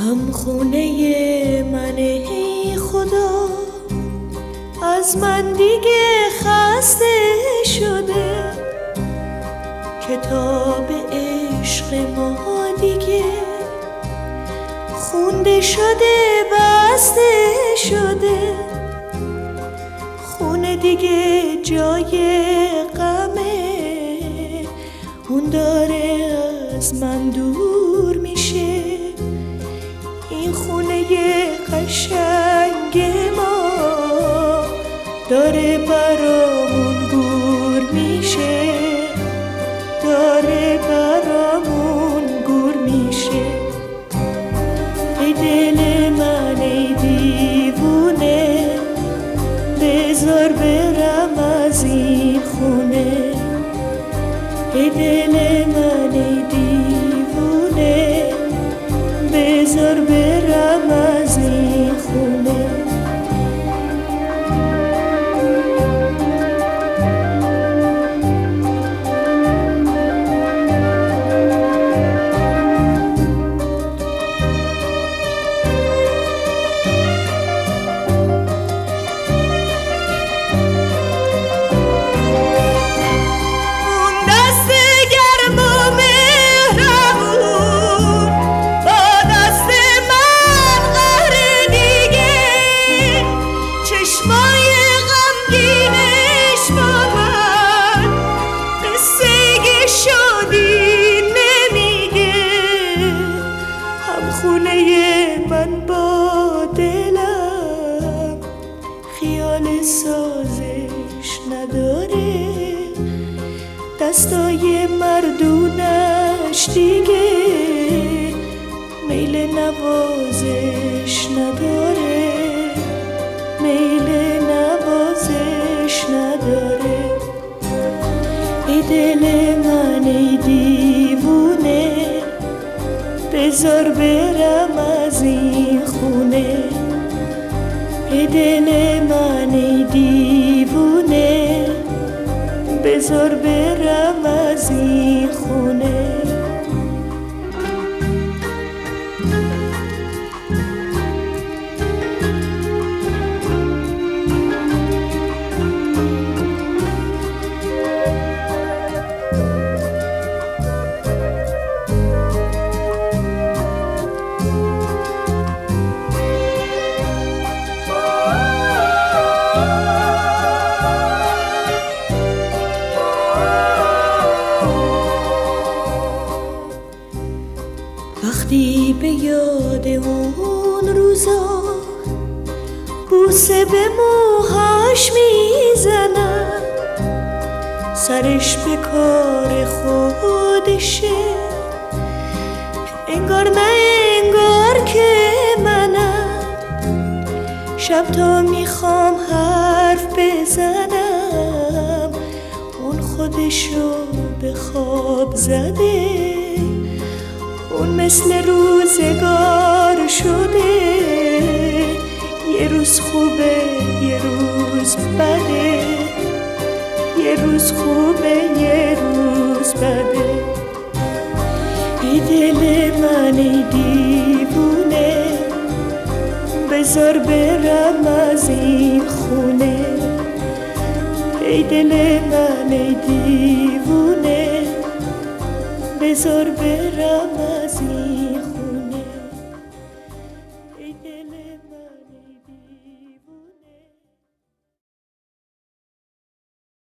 هم خونه من ای خدا، از من دیگه خسته شده. کتاب عشق ما دیگه خونده شده، بسته شده. خونه دیگه جای غمه، اون داره از من دور میشه. این خونه قشنگ ما داره برامون گور میشه، داره برامون گور میشه. ای دل من ای دیوونه، بذار برم از این خونه. ای دل من ای دیوونه، بذار برم از این خونه. من با دلم خیال سازش نداره، دستای مردونش دیگه میل نوازش نداره، میل نوازش نداره. ای دل من ای دیوونه، بذار برم از این خونه. ای دل من ای دیوونه، بذار برم از این خونه. وقتی به یاد اون روزا بوسه به موهاش میزنم، سرش به کار خودشه، انگار نه انگار که منم. شب تا میخوام حرف بزنم، اون خودشو به خواب زده. اون مثل روزگار شده، یه روز خوبه یه روز بده، یه روز خوبه یه روز بده. ای دل من ای دیوونه، بذار برم از این خونه. ای دل من ای دیوونه، بذار برم از این خونه.